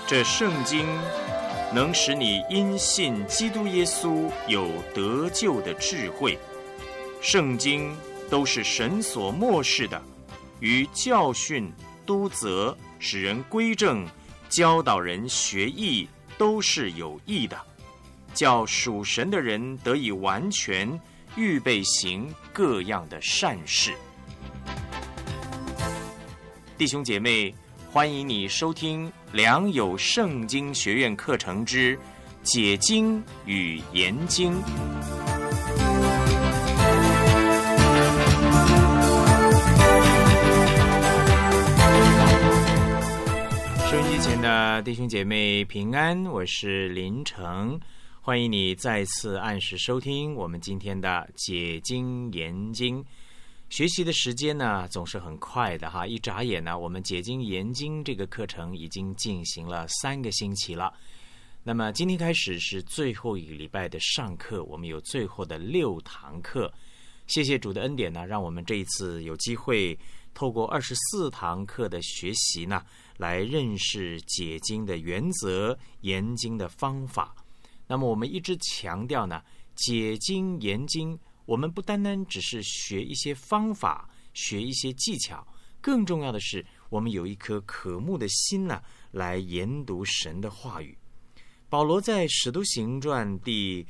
这圣经能使你因信基督耶稣有得救的智慧。圣经都是神所默示的，于教训、督责、使人归正、教导人学义，都是有益的，叫属神的人得以完全，预备行各样的善事。弟兄姐妹，欢迎你收听良友圣经学院课程之解经与研经。收音机前的弟兄姐妹平安，我是林成，欢迎你再次按时收听我们今天的解经研经。学习的时间呢总是很快的哈，一眨眼呢，我们解经研经这个课程已经进行了3个星期了。那么今天开始是最后一个礼拜的上课，我们有最后的6堂课。谢谢主的恩典呢，让我们这一次有机会透过24堂课的学习呢，来认识解经的原则、研经的方法。那么我们一直强调呢，解经研经我们不单单只是学一些方法，学一些技巧，更重要的是我们有一颗渴慕的心呢，来研读神的话语。保罗在使徒行传第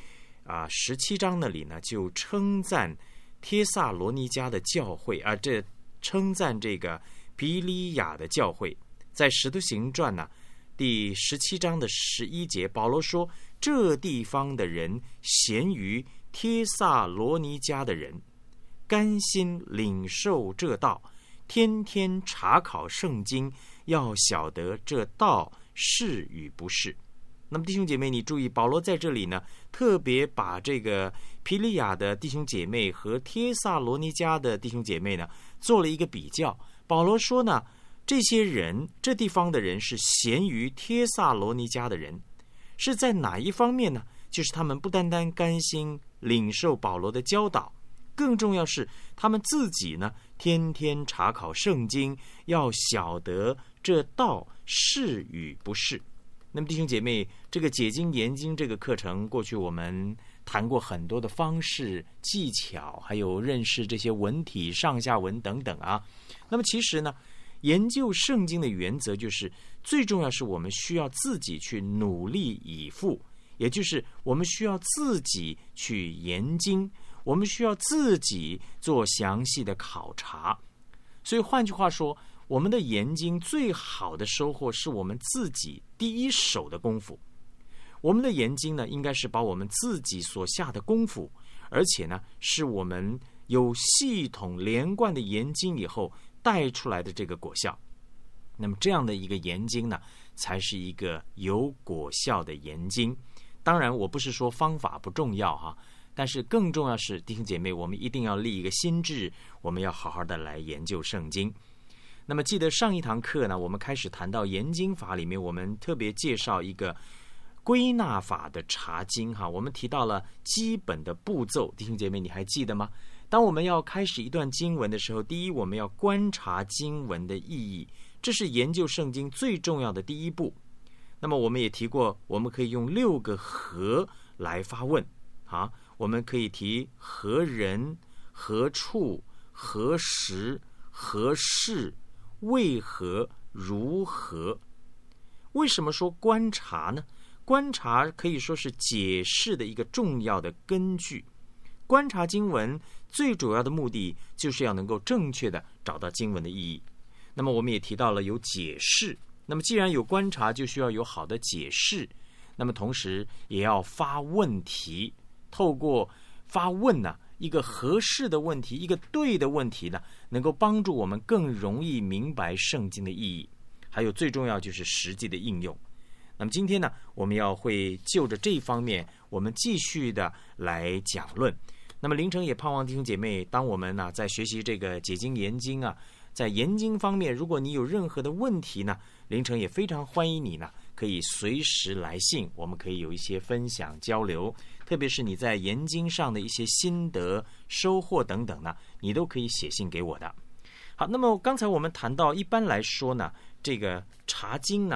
17章那里呢，就称赞帖撒罗尼迦的教会这称赞这个比利亚的教会。在使徒行传呢第17章的11节，保罗说，这地方的人咸于帖撒罗尼迦的人，甘心领受这道，天天查考圣经，要晓得这道是与不是。那么弟兄姐妹，你注意，保罗在这里呢，特别把这个皮利亚的弟兄姐妹和帖撒罗尼迦的弟兄姐妹呢，做了一个比较。保罗说呢，这些人，这地方的人是咸于帖撒罗尼迦的人，是在哪一方面呢？就是他们不单单甘心领受保罗的教导，更重要是他们自己呢，天天查考圣经，要晓得这道是与不是。那么弟兄姐妹，这个解经研经这个课程，过去我们谈过很多的方式、技巧，还有认识这些文体、上下文等等啊。那么其实呢，研究圣经的原则就是最重要是我们需要自己去努力以赴，也就是我们需要自己去研经，我们需要自己做详细的考察。所以换句话说，我们的研经最好的收获是我们自己第一手的功夫。我们的研经呢，应该是把我们自己所下的功夫，而且呢，是我们有系统连贯的研经以后带出来的这个果效。那么这样的一个研经呢，才是一个有果效的研经。当然我不是说方法不重要哈，但是更重要是弟兄姐妹，我们一定要立一个心志，我们要好好的来研究圣经。那么记得上一堂课呢，我们开始谈到研经法里面，我们特别介绍一个归纳法的查经哈，我们提到了基本的步骤，弟兄姐妹你还记得吗？当我们要开始一段经文的时候，第一我们要观察经文的意义，这是研究圣经最重要的第一步。那么我们也提过，我们可以用6个何来发问啊，我们可以提何人、何处、何时、何事、为何、如何。为什么说观察呢？观察可以说是解释的一个重要的根据。观察经文最主要的目的就是要能够正确的找到经文的意义。那么我们也提到了有解释，那么既然有观察，就需要有好的解释，那么同时也要发问题，透过发问呢，一个合适的问题，一个对的问题呢，能够帮助我们更容易明白圣经的意义，还有最重要就是实际的应用。那么今天呢，我们会就着这一方面，我们继续的来讲论。那么凌晨也盼望弟兄姐妹，当我们在学习这个解经研经在研经方面，如果你有任何的问题呢，凌晨也非常欢迎你呢，可以随时来信，我们可以有一些分享交流，特别是你在研经上的一些心得、收获等等呢，你都可以写信给我的。好，那么刚才我们谈到，一般来说呢，这个查经呢，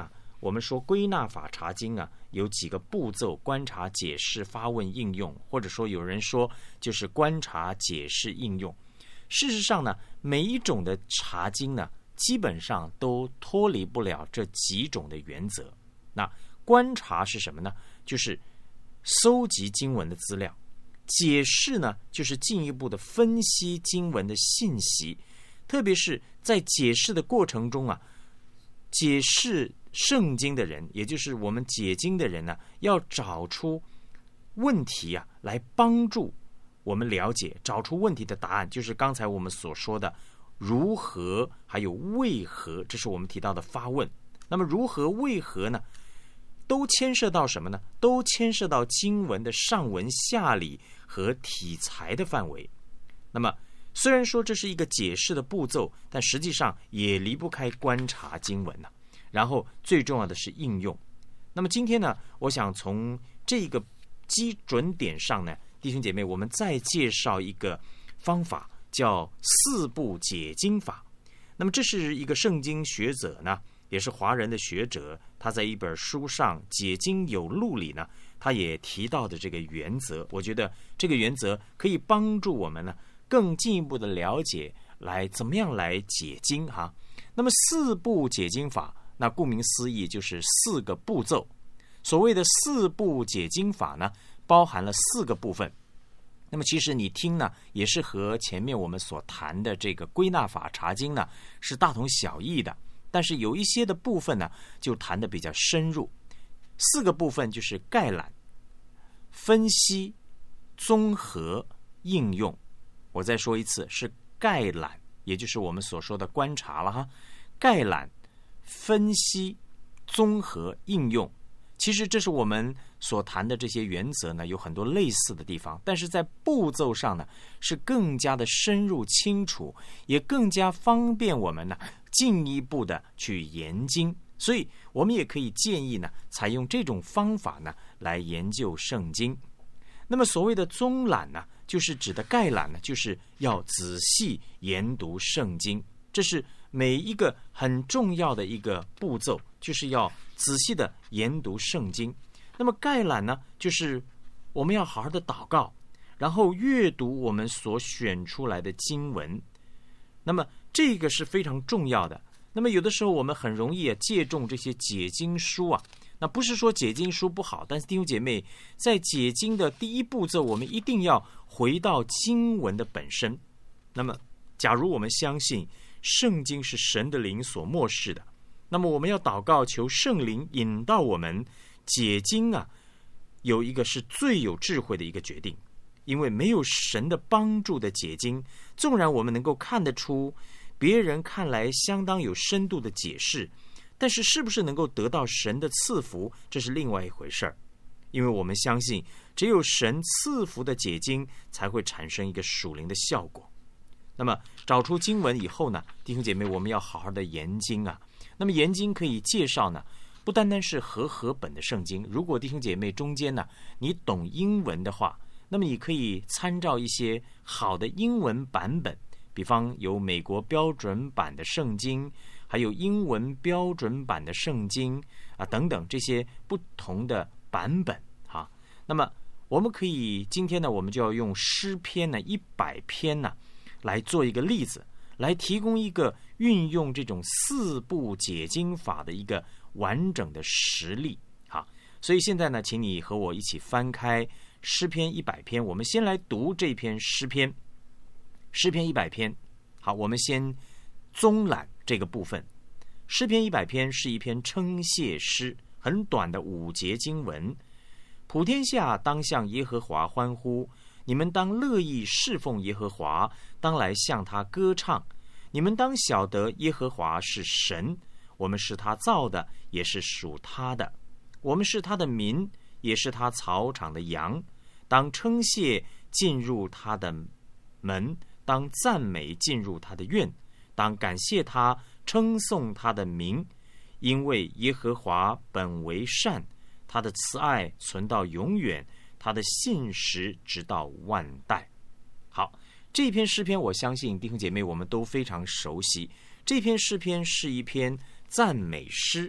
我们说归纳法查经啊，有几个步骤：观察、解释、发问、应用，或者说有人说就是观察、解释、应用。事实上呢，每一种的查经呢，基本上都脱离不了这几种的原则。那观察是什么呢？就是搜集经文的资料。解释呢，就是进一步的分析经文的信息，特别是在解释的过程中啊，解释圣经的人，也就是我们解经的人呢，要找出问题啊，来帮助我们了解，找出问题的答案，就是刚才我们所说的如何还有为何，这是我们提到的发问。那么如何为何呢，都牵涉到什么呢？都牵涉到经文的上文下理和体裁的范围。那么虽然说这是一个解释的步骤，但实际上也离不开观察经文了。然后最重要的是应用。那么今天呢，我想从这个基准点上呢，弟兄姐妹，我们再介绍一个方法，叫四步解经法。那么这是一个圣经学者呢，也是华人的学者，他在一本书上《解经有路》里呢，他也提到的这个原则。我觉得这个原则可以帮助我们呢，更进一步的了解来怎么样来解经哈。那么四步解经法，那顾名思义就是四个步骤。所谓的四步解经法呢，包含了四个部分。那么其实你听呢，也是和前面我们所谈的这个归纳法查经呢，是大同小异的。但是有一些的部分呢，就谈得比较深入。四个部分就是概览、分析、综合、应用。我再说一次，是概览，也就是我们所说的观察了哈。概览、分析、综合、应用。其实这是我们所谈的这些原则呢，有很多类似的地方，但是在步骤上呢，是更加的深入清楚，也更加方便我们呢进一步的去研经。所以我们也可以建议呢，采用这种方法呢来研究圣经。那么所谓的综览呢，就是指的概览呢，就是要仔细研读圣经，这是每一个很重要的一个步骤，就是要仔细的研读圣经。那么概览呢，就是我们要好好的祷告，然后阅读我们所选出来的经文。那么这个是非常重要的。那么有的时候我们很容易借重这些解经书啊，那不是说解经书不好，但是弟兄姐妹，在解经的第一步骤，我们一定要回到经文的本身。那么假如我们相信圣经是神的灵所默示的，那么我们要祷告，求圣灵引导我们解经啊，有一个是最有智慧的一个决定。因为没有神的帮助的解经，纵然我们能够看得出别人看来相当有深度的解释，但是是不是能够得到神的赐福，这是另外一回事儿。因为我们相信只有神赐福的解经才会产生一个属灵的效果。那么找出经文以后呢，弟兄姐妹，我们要好好的研经啊。那么研经可以介绍呢，不单单是和本的圣经。如果弟兄姐妹中间呢，你懂英文的话，那么你可以参照一些好的英文版本，比方有美国标准版的圣经，还有英文标准版的圣经啊等等这些不同的版本哈。那么我们可以今天呢，我们就要用诗篇呢100篇呢来做一个例子，来提供一个运用这种四步解经法的一个完整的实例哈。所以现在呢，请你和我一起翻开诗篇100篇，我们先来读这篇诗篇。诗篇100篇，好，我们先综览这个部分。诗篇100篇是一篇称谢诗，很短的5节经文。普天下当向耶和华欢呼，你们当乐意侍奉耶和华，当来向他歌唱。你们当晓得耶和华是神，我们是他造的，也是属他的。我们是他的民，也是他草场的羊。当称谢进入他的门，当赞美进入他的院，当感谢他，称颂他的名。因为耶和华本为善，他的慈爱存到永远，他的信实直到万代。好，这篇诗篇我相信弟兄姐妹我们都非常熟悉。这篇诗篇是一篇赞美诗，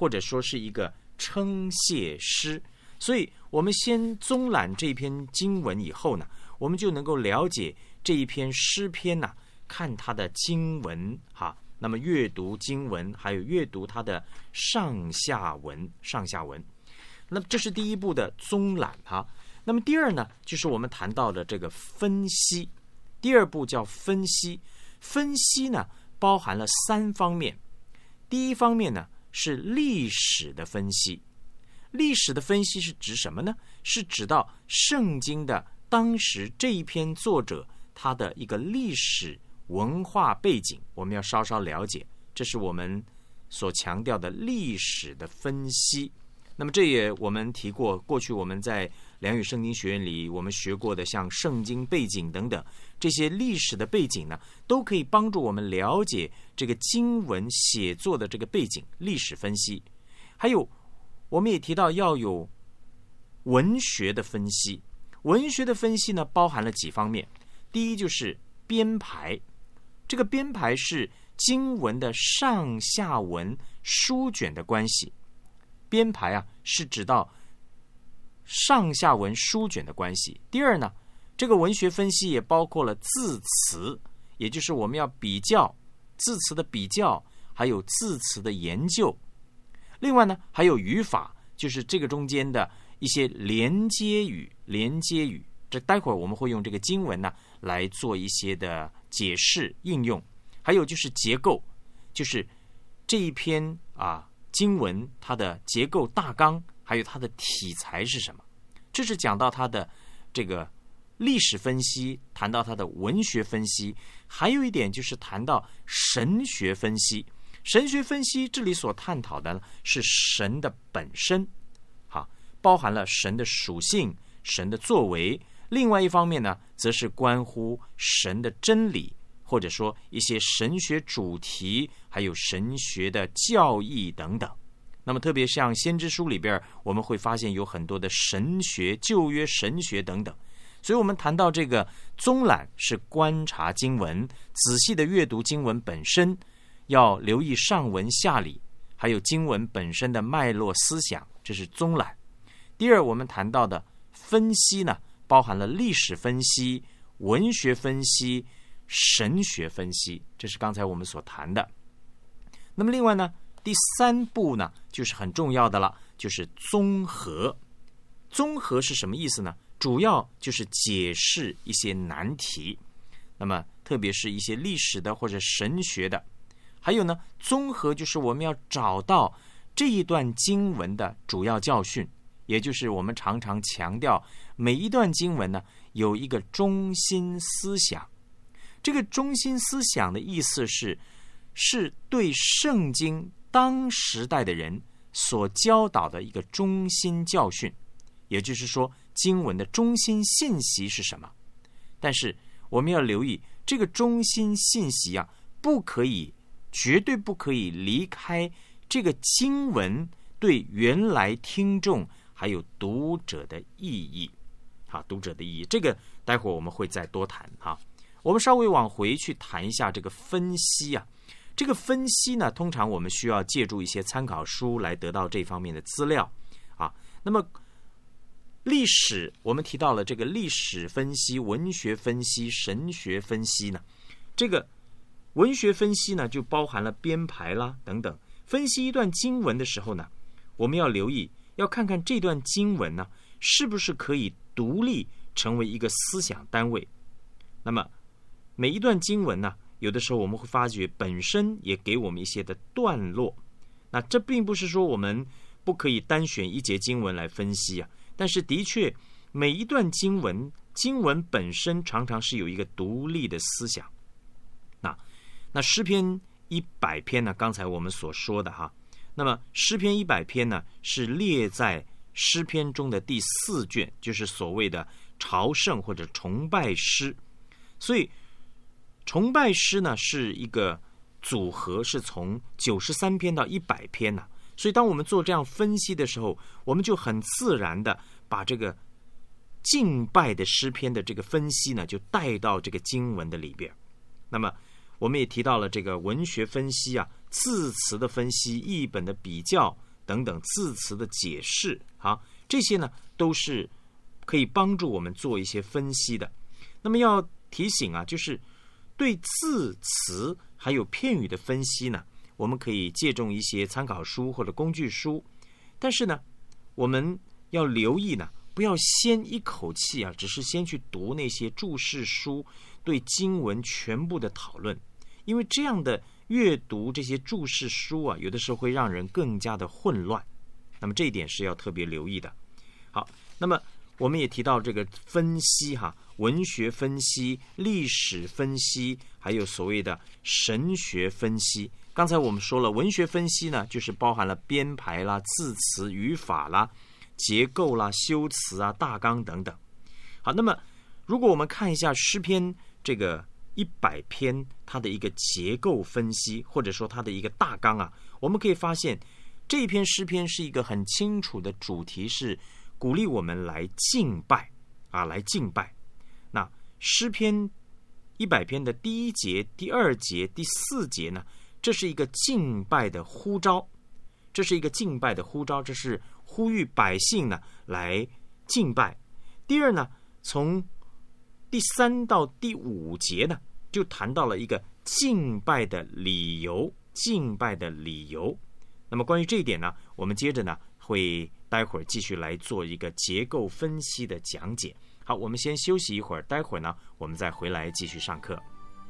或者说是一个称谢诗。所以我们先综览这篇经文以后呢，我们就能够了解这一篇诗篇呢，看它的经文哈。那么阅读经文，还有阅读它的上下文。那么这是第一步的综览哈。那么第二呢，就是我们谈到的这个分析。第二步叫分析。分析呢，包含了3方面。第一方面呢，是历史的分析。历史的分析是指什么呢？是指到圣经的当时这一篇作者他的一个历史文化背景，我们要稍稍了解，这是我们所强调的历史的分析。那么这也我们提过，过去我们在良语圣经学院里我们学过的像圣经背景等等，这些历史的背景呢，都可以帮助我们了解这个经文写作的这个背景，历史分析。还有我们也提到要有文学的分析。文学的分析呢，包含了几方面。第一就是编排，这个编排是经文的上下文书卷的关系。编排啊，是指到上下文书卷的关系。第二呢，这个文学分析也包括了字词，也就是我们要比较字词的比较，还有字词的研究。另外呢，还有语法，就是这个中间的一些连接语。这待会儿我们会用这个经文呢来做一些的解释应用。还有就是结构，就是这一篇经文它的结构大纲，还有它的题材是什么。这是讲到它的这个历史分析，谈到它的文学分析。还有一点就是谈到神学分析。神学分析这里所探讨的是神的本身，包含了神的属性、神的作为。另外一方面呢，则是关乎神的真理，或者说一些神学主题，还有神学的教义等等。那么特别像先知书里边，我们会发现有很多的神学、旧约神学等等。所以我们谈到这个综览是观察经文，仔细的阅读经文本身，要留意上文下理，还有经文本身的脉络思想，这是综览。第二，我们谈到的分析呢，包含了历史分析、文学分析、神学分析，这是刚才我们所谈的。那么另外呢，第3步呢，就是很重要的了，就是综合。综合是什么意思呢？主要就是解释一些难题，那么特别是一些历史的或者神学的。还有呢，综合就是我们要找到这一段经文的主要教训，也就是我们常常强调每一段经文呢有一个中心思想。这个中心思想的意思是对圣经当时代的人所教导的一个中心教训，也就是说经文的中心信息是什么。但是我们要留意，这个中心信息啊，绝对不可以离开这个经文对原来听众还有读者的意义。读者的意义，这个待会儿我们会再多谈哈。我们稍微往回去谈一下这个分析啊。这个分析呢，通常我们需要借助一些参考书来得到这方面的资料啊。那么历史，我们提到了这个历史分析、文学分析、神学分析呢。这个文学分析呢，就包含了编排啦等等。分析一段经文的时候呢，我们要留意，要看看这段经文呢，是不是可以独立成为一个思想单位。那么每一段经文呢，有的时候我们会发觉本身也给我们一些的段落。那这并不是说我们不可以单选一节经文来分析啊，但是的确每一段经文本身常常是有一个独立的思想。那诗篇100篇呢，刚才我们所说的哈，那么诗篇100篇呢，是列在诗篇中的第4卷，就是所谓的朝圣或者崇拜诗。所以崇拜诗呢是一个组合，是从93篇到100篇呢。所以当我们做这样分析的时候，我们就很自然的把这个敬拜的诗篇的这个分析呢，就带到这个经文的里边。那么我们也提到了这个文学分析啊，字词的分析、译本的比较、 等等字词的解释，这些呢都是可以帮助我们做一些分析的。那么要提醒就是对字词还有片语的分析呢，我们可以借重一些参考书或者工具书，但是呢我们要留意呢，不要先一口气只是先去读那些注释书对经文全部的讨论，因为这样的阅读这些注释书有的时候会让人更加的混乱，那么这一点是要特别留意的。好，那么我们也提到这个分析文学分析、历史分析，还有所谓的神学分析。刚才我们说了，文学分析呢，就是包含了编排啦、字词、语法啦、结构啦、修辞大纲等等。好，那么如果我们看一下诗篇这个100篇它的一个结构分析，或者说它的一个大纲我们可以发现这一篇诗篇是一个很清楚的主题，是鼓励我们来敬拜来敬拜。那诗篇100篇的第1节、第2节、第4节呢，这是一个敬拜的呼召，这是呼吁百姓呢来敬拜。第二呢，从第3到第5节呢，就谈到了一个敬拜的理由，那么关于这一点呢，我们接着呢会待会儿继续来做一个结构分析的讲解。好，我们先休息一会儿，待会儿呢我们再回来继续上课。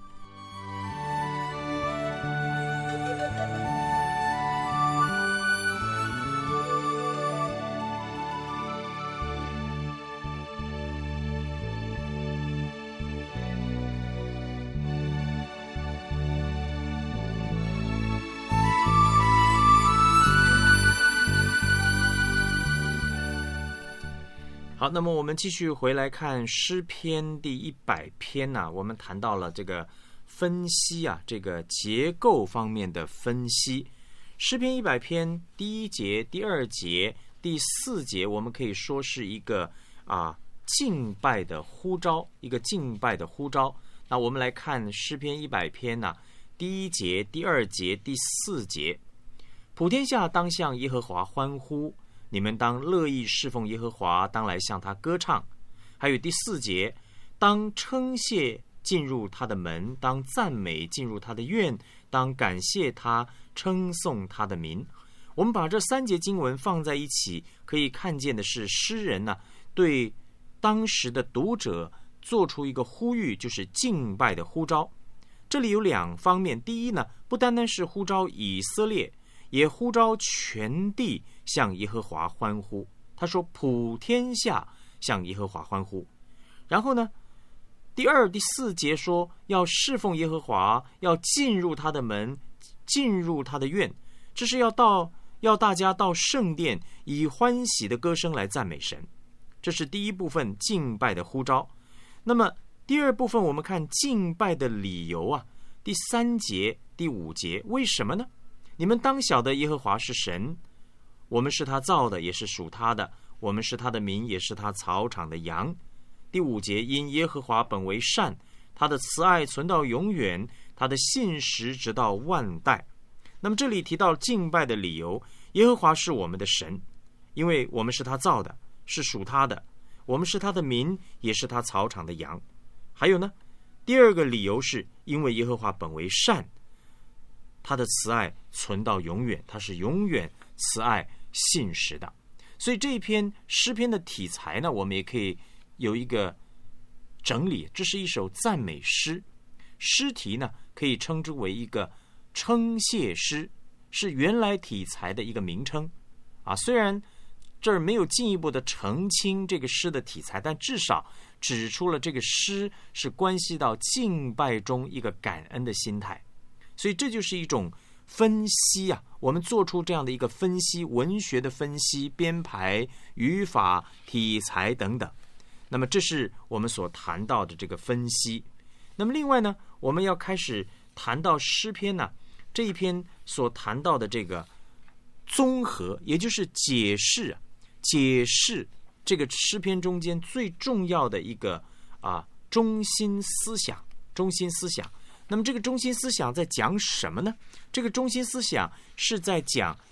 好，那么我们继续回来看诗篇第100篇我们谈到了这个分析这个结构方面的分析。诗篇100篇第1节、第2节、第4节，我们可以说是一个敬拜的呼召，那我们来看诗篇100篇第1节、第2节、第4节。普天下当向耶和华欢呼，你们当乐意侍奉耶和华，当来向他歌唱。还有第4节，当称谢进入他的门，当赞美进入他的院，当感谢他，称颂他的名。我们把这3节经文放在一起，可以看见的是诗人对当时的读者做出一个呼吁，就是敬拜的呼召。这里有2方面，第一呢，不单单是呼召以色列，也呼召全地向耶和华欢呼。他说普天下向耶和华欢呼。然后呢，第2、第4节说要侍奉耶和华，要进入他的门，进入他的院，这是要大家到圣殿以欢喜的歌声来赞美神。这是第一部分敬拜的呼召。那么第2部分我们看敬拜的理由第3节、第5节，为什么呢？你们当晓得耶和华是神，我们是他造的，也是属他的，我们是他的民，也是他草场的羊。第5节，因耶和华本为善，他的慈爱存到永远，他的信实直到万代。那么这里提到敬拜的理由，耶和华是我们的神，因为我们是他造的，是属他的，我们是他的民，也是他草场的羊。还有呢，第2个理由是因为耶和华本为善，他的慈爱存到永远，他是永远慈爱信实的。所以这一篇诗篇的题材呢，我们也可以有一个整理，这是一首赞美诗，诗题呢可以称之为一个称谢诗，是原来题材的一个名称虽然这儿没有进一步的澄清这个诗的题材，但至少指出了这个诗是关系到敬拜中一个感恩的心态。所以这就是一种分析我们做出这样的一个分析，文学的分析、编排、语法、题材等等。那么这是我们所谈到的这个分析。那么另外呢，我们要开始谈到诗篇这一篇所谈到的这个综合，也就是解释这个诗篇中间最重要的一个中心思想。那么这个中心思想在讲什么呢？这个中心思想是在讲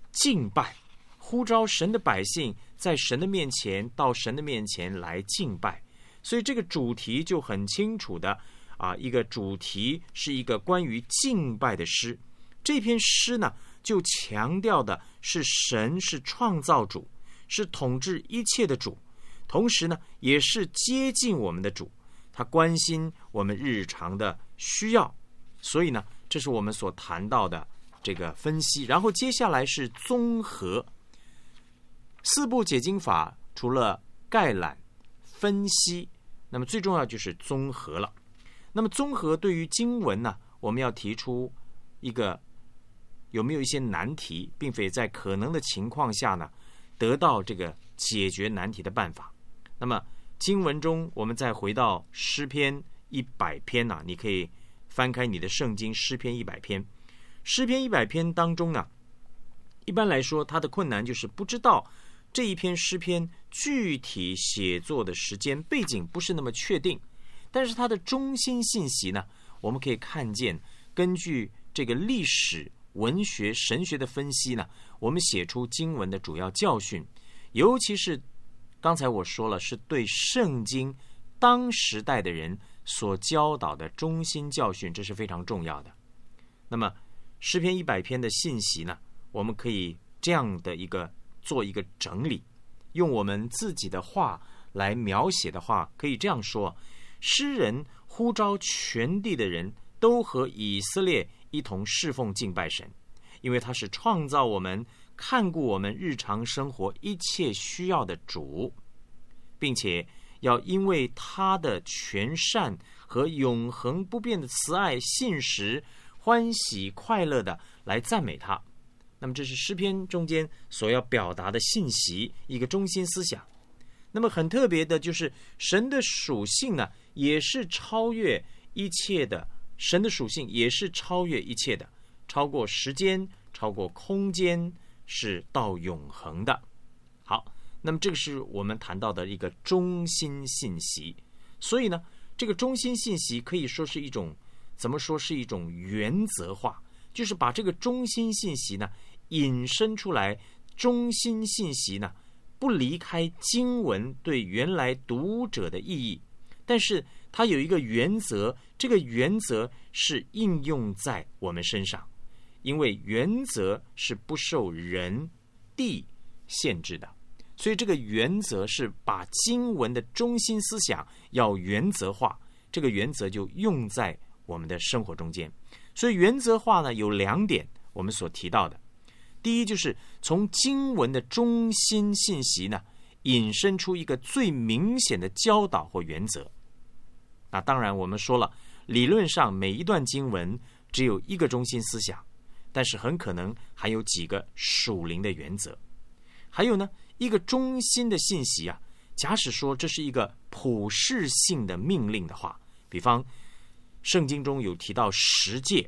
敬拜，呼召神的百姓在神的面前，到神的面前来敬拜。所以这个主题就很清楚的一个主题是一个关于敬拜的诗。这篇诗呢，就强调的是神是创造主，是统治一切的主，同时呢，也是接近我们的主，他关心我们日常的需要。所以呢，这是我们所谈到的这个分析。然后接下来是综合。四部解经法除了概览、分析，那么最重要就是综合了。那么综合对于经文呢，我们要提出一个有没有一些难题，并非在可能的情况下呢，得到这个解决难题的办法。那么经文中，我们再回到诗篇100篇呢，你可以翻开你的圣经诗篇100篇。诗篇100篇当中呢，一般来说它的困难就是不知道这一篇诗篇具体写作的时间背景不是那么确定，但是它的中心信息呢，我们可以看见，根据这个历史、文学、神学的分析呢，我们写出经文的主要教训，尤其是刚才我说了，是对圣经当时代的人所教导的中心教训，这是非常重要的。那么诗篇100篇的信息呢，我们可以这样的做一个整理，用我们自己的话来描写的话，可以这样说：诗人呼召全地的人都和以色列一同侍奉敬拜神，因为他是创造我们、看顾我们日常生活一切需要的主，并且要因为他的全善和永恒不变的慈爱、信实、欢喜、快乐的来赞美他。那么这是诗篇中间所要表达的信息，一个中心思想。那么很特别的就是神的属性呢，也是超越一切的，神的属性也是超越一切的，超过时间，超过空间，是到永恒的。好，那么这个是我们谈到的一个中心信息。所以呢，这个中心信息可以说是一种，怎么说，是一种原则化，就是把这个中心信息呢引申出来。中心信息呢不离开经文对原来读者的意义，但是它有一个原则，这个原则是应用在我们身上，因为原则是不受人地限制的，所以这个原则是把经文的中心思想要原则化，这个原则就用在我们的生活中间。所以原则化呢有2点我们所提到的。第一，就是从经文的中心信息呢引申出一个最明显的教导或原则。那当然我们说了，理论上每一段经文只有一个中心思想，但是很可能还有几个属灵的原则。还有呢，一个中心的信息啊，假使说这是一个普世性的命令的话，比方圣经中有提到10诫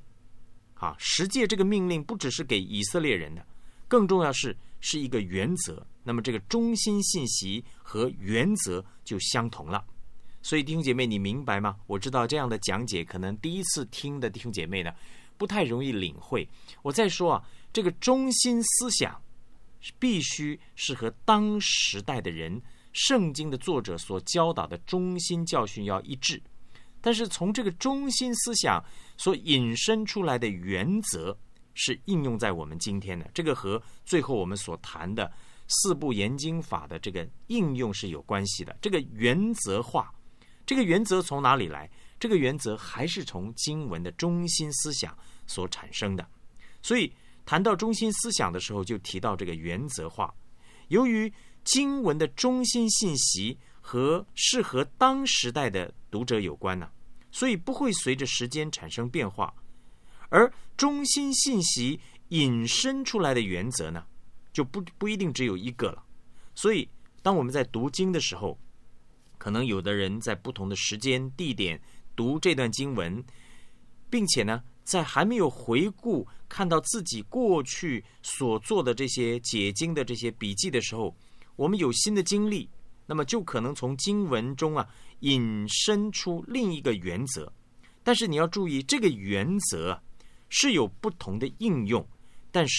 10诫这个命令不只是给以色列人的，更重要是一个原则。那么这个中心信息和原则就相同了。所以弟兄姐妹，你明白吗？我知道这样的讲解可能第一次听的弟兄姐妹呢不太容易领会。我再说这个中心思想必须是和当时代的人、圣经的作者所教导的中心教训要一致。但是从这个中心思想所引申出来的原则是应用在我们今天的，这个和最后我们所谈的4部研经法的这个应用是有关系的。这个原则化，这个原则从哪里来？这个原则还是从经文的中心思想所产生的。所以谈到中心思想的时候，就提到这个原则化。由于经文的中心信息是和当时代的读者有关呢，所以不会随着时间产生变化。而中心信息引申出来的原则呢，就不一定只有一个了。所以当我们在读经的时候，可能有的人在不同的时间地点读这段经文，并且呢在还没有回顾看到自己过去所做的这些解经的这些笔记的时候，我们有新的经历，那么就可能从经文中引申出另一个原则。但是你要注意，这个原则是有不同的应用，但是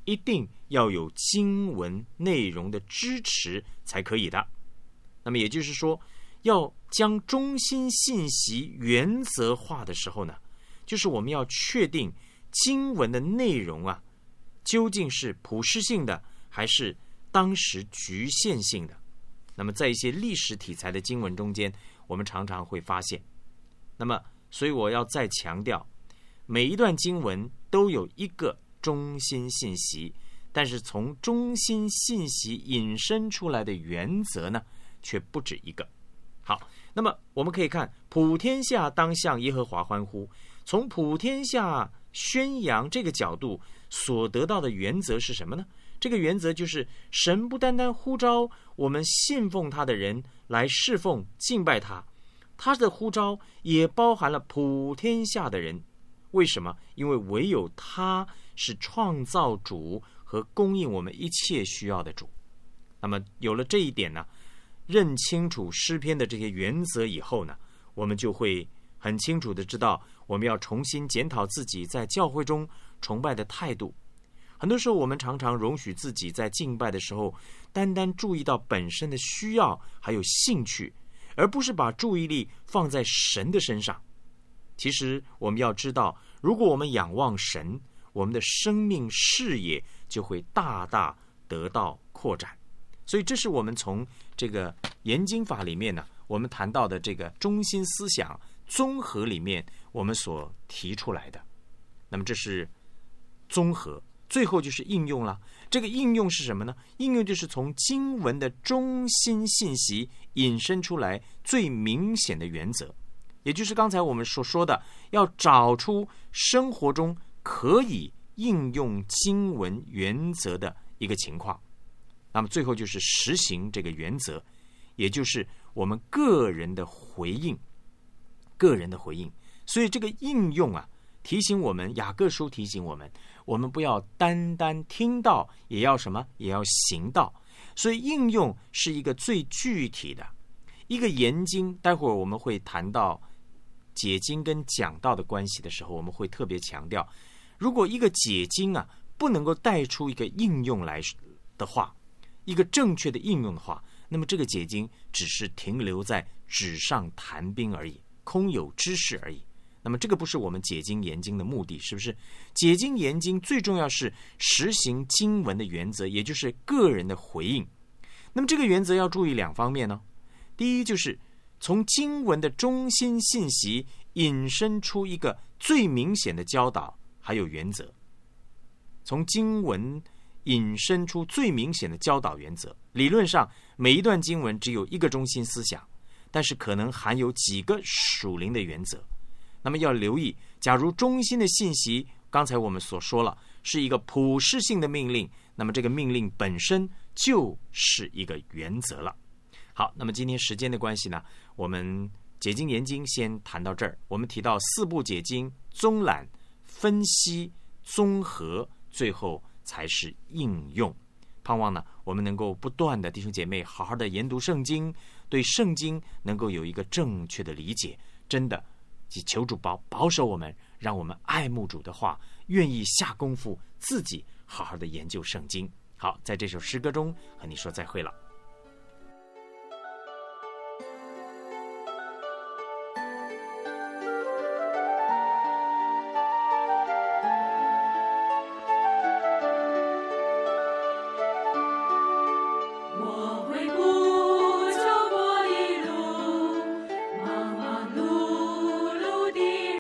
一定要有经文内容的支持才可以的。那么也就是说，要将中心信息原则化的时候呢，就是我们要确定经文的内容啊，究竟是普适性的还是当时局限性的。那么在一些历史题材的经文中间，我们常常会发现，那么所以我要再强调，每一段经文都有一个中心信息，但是从中心信息引申出来的原则呢，却不止一个。好，那么我们可以看普天下当向耶和华欢呼，从普天下宣扬这个角度所得到的原则是什么呢？这个原则就是神不单单呼召我们信奉他的人来侍奉敬拜他，他的呼召也包含了普天下的人。为什么？因为唯有他是创造主和供应我们一切需要的主。那么有了这一点呢，认清楚诗篇的这些原则以后呢，我们就会很清楚的知道，我们要重新检讨自己在教会中崇拜的态度。很多时候我们常常容许自己在敬拜的时候单单注意到本身的需要还有兴趣，而不是把注意力放在神的身上。其实我们要知道，如果我们仰望神，我们的生命视野就会大大得到扩展。所以这是我们从这个研经法里面呢，我们谈到的这个中心思想综合里面我们所提出来的。那么这是综合，最后就是应用了。这个应用是什么呢？应用就是从经文的中心信息引申出来最明显的原则，也就是刚才我们所说的，要找出生活中可以应用经文原则的一个情况。那么最后就是实行这个原则，也就是我们个人的回应。所以这个应用啊，提醒我们，雅各书提醒我们，我们不要单单听到，也要什么？也要行道。所以应用是一个最具体的一个研经。待会儿我们会谈到解经跟讲道的关系的时候，我们会特别强调，如果一个解经啊不能够带出一个应用来的话，一个正确的应用的话，那么这个解经只是停留在纸上谈兵而已，空有知识而已。那么这个不是我们解经研经的目的，是不是？解经研经最重要是实行经文的原则，也就是个人的回应。那么这个原则要注意两方面呢。第一，就是从经文的中心信息引申出一个最明显的教导还有原则。从经文引申出最明显的教导原则，理论上每一段经文只有一个中心思想，但是可能含有几个属灵的原则。那么要留意，假如中心的信息刚才我们所说了是一个普世性的命令，那么这个命令本身就是一个原则了。好，那么今天时间的关系呢，我们解经研经先谈到这儿。我们提到四部解经：综览、分析、综合，最后才是应用。盼望呢，我们能够不断的弟兄姐妹好好的研读圣经，对圣经能够有一个正确的理解。真的求主保守我们，让我们爱慕主的话，愿意下功夫自己好好的研究圣经。好，在这首诗歌中和你说再会了。